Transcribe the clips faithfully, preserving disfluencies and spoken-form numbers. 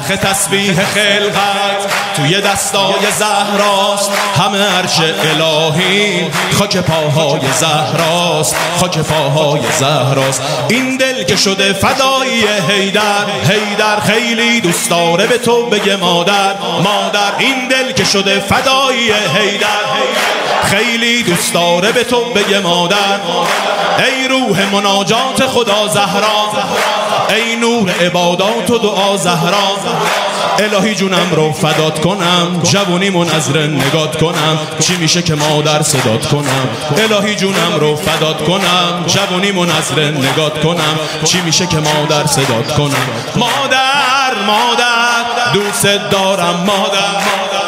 چرخ تسبیح خلقت توی دستای زهراست، همه عرش الهی خاک پاهای زهراست، خاک پاهای زهراست. این دل که شده فدایی حیدر، حیدر خیلی دوست داره به تو بگه مادر، مادر. این دل که شده فدایی حیدر، خیلی دوست داره به تو بگه مادر. ای روح مناجات خدا زهرا، ای نور عبادات و دعا زهرا. الهی جونم رو فدات کنم، جوونیمو نظر نگات کنم، چی میشه که مادر صدات کنم. الهی جونم رو فدات کنم، جوونیمو نظر نگات کنم، چی میشه که مادر صدات کنم. مادر مادر دوست دارم مادر.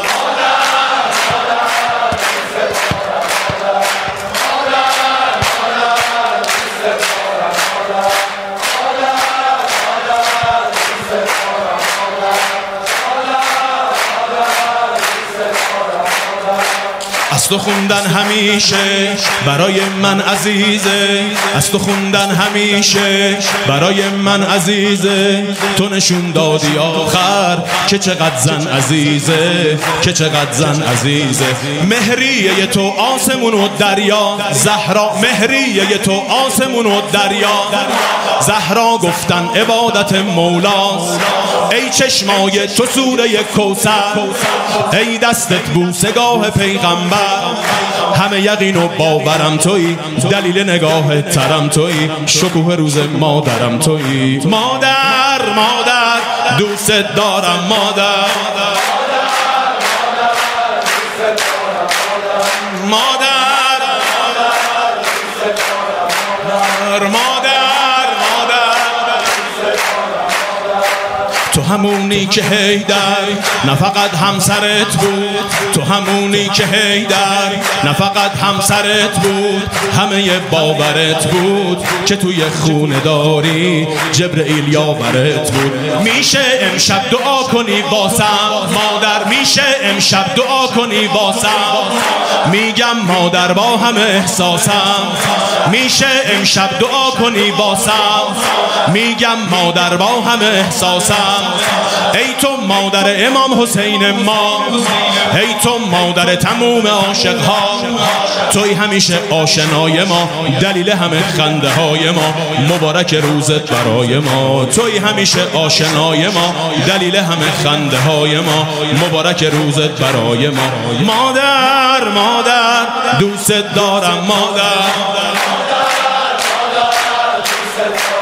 از تو خوندن همیشه برای من عزیزه، از تو خوندن همیشه برای من عزیزه. تو نشون دادی آخر که چقدر زن عزیزه، که چقدر زن عزیزه. مهریه تو آسمون و دریا زهرا، مهریه تو آسمون و دریا زهرا. گفتن عبادت مولاست، ای چشمای تو سوره کوثر، ای دستت بوسگاه پیغمبر. همه یقین و باورم تویی، دلیل نگاه ترم تویی، شکوه روز مادرم تویی. مادر مادر دوست دارم مادر. مادر مادر تو همونی که حیدر نه فقط همسرت بود، تو همونی که حیدر نه فقط همسرت بود، همه باورت بود که توی خونه داری جبرئیل یاورت بود. میشه امشب دعا کنی واسم مادر، میشه امشب دعا کنی واسم. میگم مادر با همه احساسم، میشه امشب دعا کنی واسم. میگم مادر با همه احساسم. ای تو مادر امام حسین ما، ای تو مادر تموم عاشق ها، توی همیشه آشنای ما، دلیل همه خنده های ما، مبارک روزت برای ما. توی همیشه آشنای ما، دلیل همه خنده های ما، مبارک روزت برای ما. مادر مادر دوست دارم مادر.